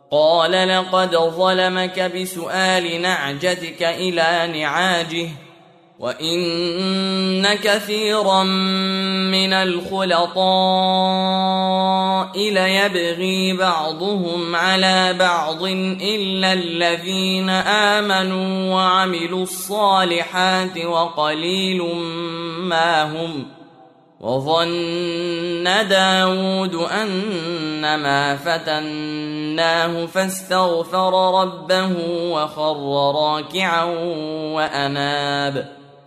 قال لقد ظلمك بسؤال نعجتك إلى نعاجه وإن كثيرا من الخلطاء ليبغي بعضهم على بعض إلا الذين آمنوا وعملوا الصالحات وقليل ما هم. وظن داود أنما فتناه فاستغفر ربه وخر راكعا وأناب.